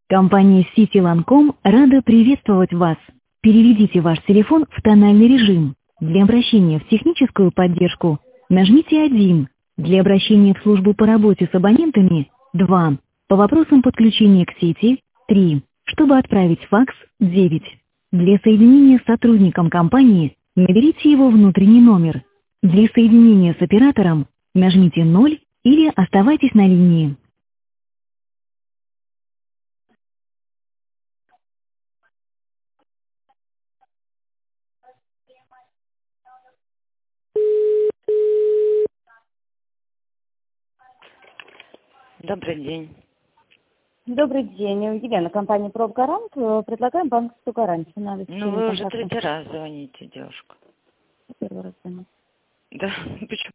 Компания Cityland.com рада приветствовать вас. Переведите ваш телефон в тональный режим. Для обращения в техническую поддержку нажмите 1. Для обращения в службу по работе с абонентами 2. По вопросам подключения к сети 3. Чтобы отправить факс 9. Для соединения с сотрудником компании наберите его внутренний номер. Для соединения с оператором нажмите 0 или оставайтесь на линии. Добрый день. Добрый день, Елена, компания «Пробгарант». Предлагаем банковскую гарантию на Ну, обеспечение вы уже контрактных. третий раз звоните, девушка. Первый раз звоню. Да, почему?